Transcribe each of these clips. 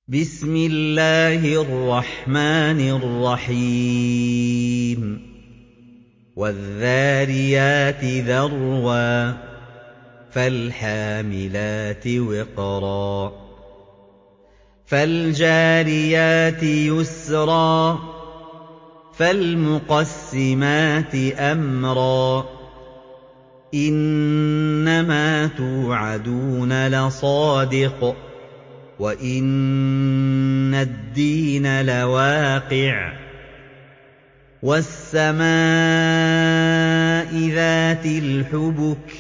بسم الله الرحمن الرحيم والذاريات ذروا فالحاملات وقرا فالجاريات يسرا فالمقسمات أمرا إنما توعدون لصادق وإن الدين لواقع والسماء ذات الحبك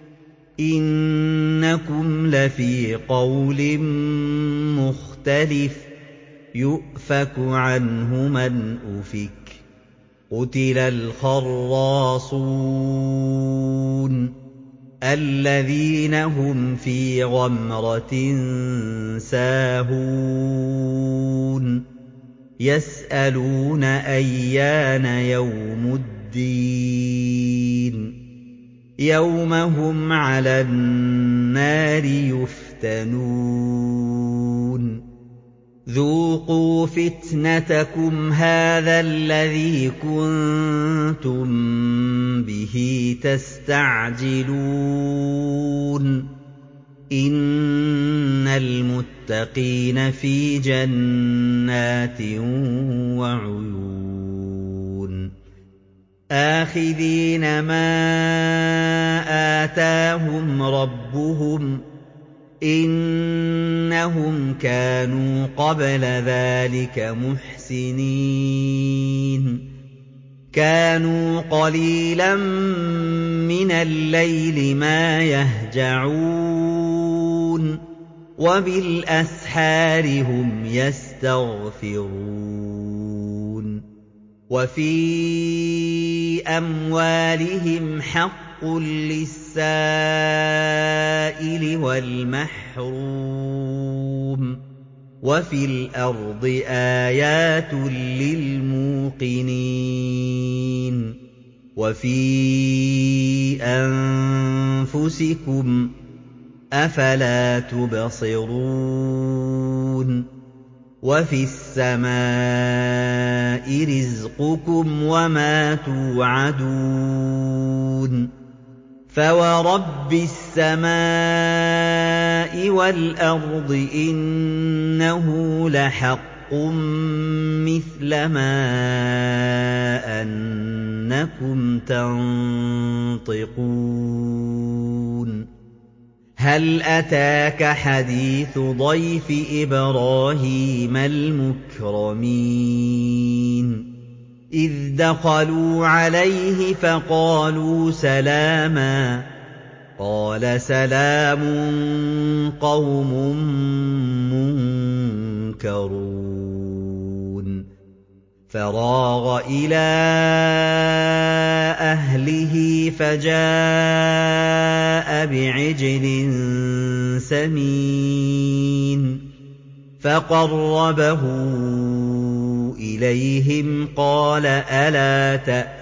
إنكم لفي قول مختلف يؤفك عنه من أفك قتل الخراصون الذين هم في غمرة ساهون يسألون أيان يوم الدين يوم هم على النار يفتنون ذوقوا فتنتكم هذا الذي كنتم به تستعجلون إن المتقين في جنات وعيون آخذين ما آتاهم ربهم إنهم كانوا قبل ذلك محسنين كانوا قليلا من الليل ما يهجعون وبالأسحار هم يستغفرون وفي أموالهم حق للسائل والمحروم وفي الأرض آيات للموقنين وفي أنفسكم أفلا تبصرون وفي السماء رزقكم وما توعدون فورب السماء والأرض إنه لحق مثل ما أنكم تنطقون هل أتاك حديث ضيف إبراهيم المكرمين إذ دخلوا عليه فقالوا سلاما قال سلام قوم منكرون فراغ إلى أهله فجاء بعجل سمين فقربه إليهم قال ألا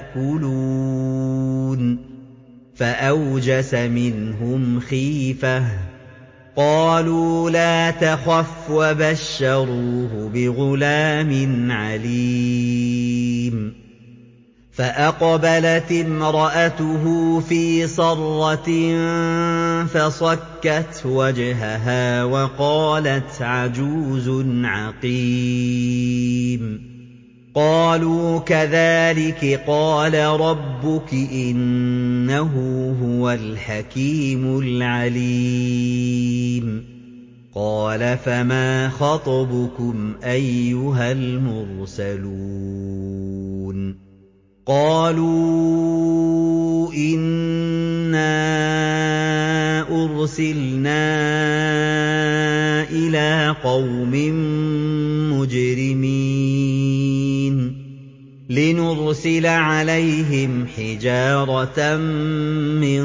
تأكلون فأوجس منهم خيفة قالوا لا تخف وبشروه بغلام عليم فأقبلت امرأته في صرة فصكت وجهها وقالت عجوز عقيم قالوا كذلك قال ربك إنه هو الحكيم العليم قال فما خطبكم أيها المرسلون قالوا إنا أرسلنا إلى قوم مجرمين لنرسل عليهم حجارة من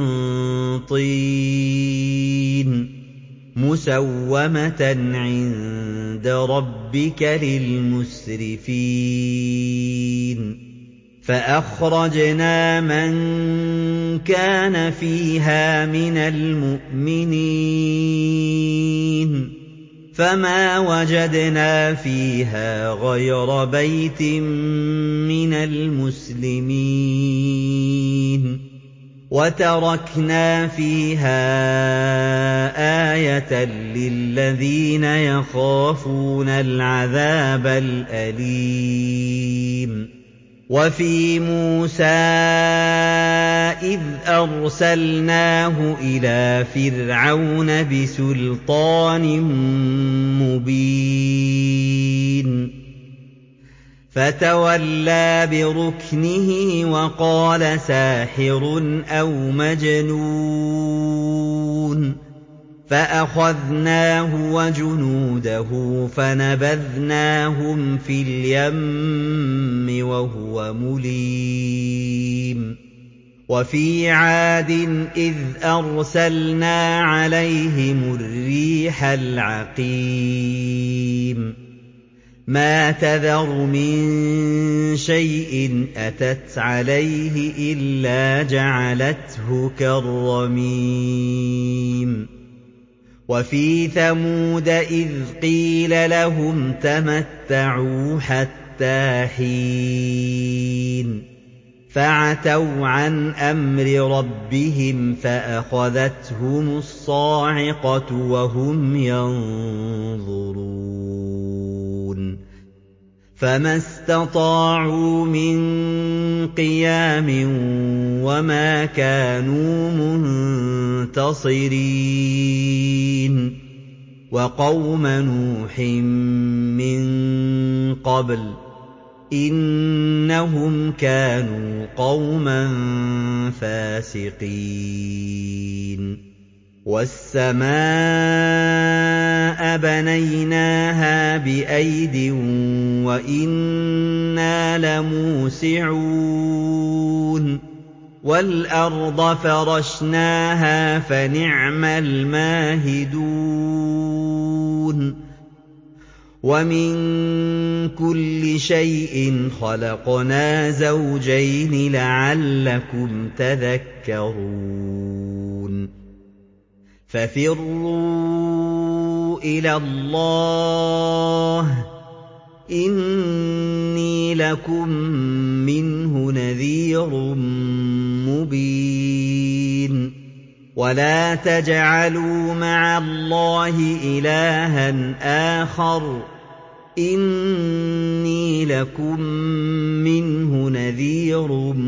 طين مسومة عند ربك للمسرفين فأخرجنا من كان فيها من المؤمنين فما وجدنا فيها غير بيت من المسلمين وتركنا فيها آية للذين يخافون العذاب الأليم وفي موسى إذ أرسلناه إلى فرعون بسلطان مبين فتولى بركنه وقال ساحر أو مجنون فأخذناه وجنوده فنبذناهم في اليم وهو مليم وفي عاد إذ أرسلنا عليهم الريح العقيم ما تذر من شيء أتت عليه إلا جعلته كالرميم وفي ثمود إذ قيل لهم تمتعوا حتى حين فعتوا عن أمر ربهم فأخذتهم الصاعقة وهم ينظرون فما استطاعوا من قيام وما كانوا منتصرين وقوم نوح من قبل إنهم كانوا قوما فاسقين والسماء بنيناها بأيد وإنا لموسعون والأرض فرشناها فنعم الماهدون ومن كل شيء خلقنا زوجين لعلكم تذكرون ففروا إلى الله إني لكم منه نذير مبين ولا تجعلوا مع الله إلها آخر إني لكم منه نذير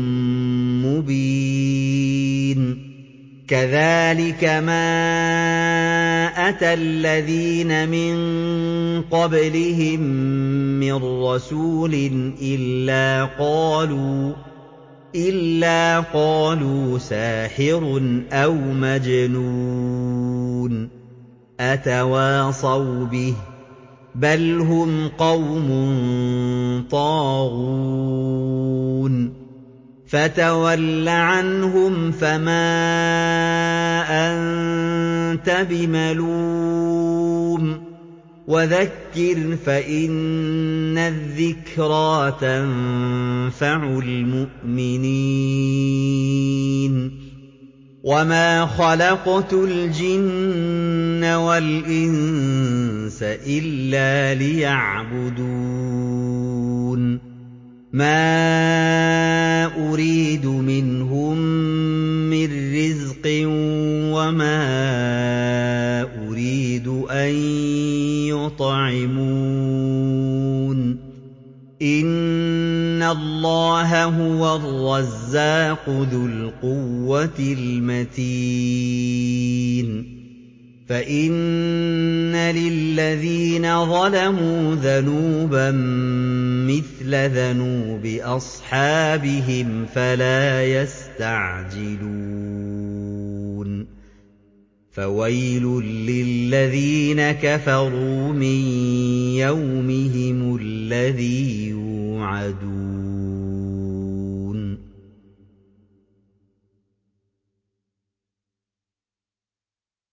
مبين كذلك ما أتى الذين من قبلهم من رسول إلا قالوا ساحر أو مجنون أتواصوا به بل هم قوم طاغون فَتَوَلَّ عَنْهُمْ فَمَا أَنتَ بِمَلُومٍ وَذَكِّرْ فَإِنَّ الذِّكْرَىٰ تَنفَعُ الْمُؤْمِنِينَ وَمَا خَلَقْتُ الْجِنَّ وَالْإِنسَ إِلَّا لِيَعْبُدُونِ مَا أُرِيدُ مِنْهُم مِّن رِّزْقٍ وَمَا أُرِيدُ أَن يُطْعِمُونِ إِنَّ اللَّهَ هُوَ الرَّزَّاقُ ذُو الْقُوَّةِ الْمَتِينُ فَإِنَّ لِلَّذِينَ ظَلَمُوا ذَنُوبًا مِّثْلَ ذَنُوبِ أَصْحَابِهِمْ فَلَا يَسْتَعْجِلُونِ فَوَيْلٌ لِّلَّذِينَ كَفَرُوا مِن يَوْمِهِمُ الَّذِي يُوعَدُونَ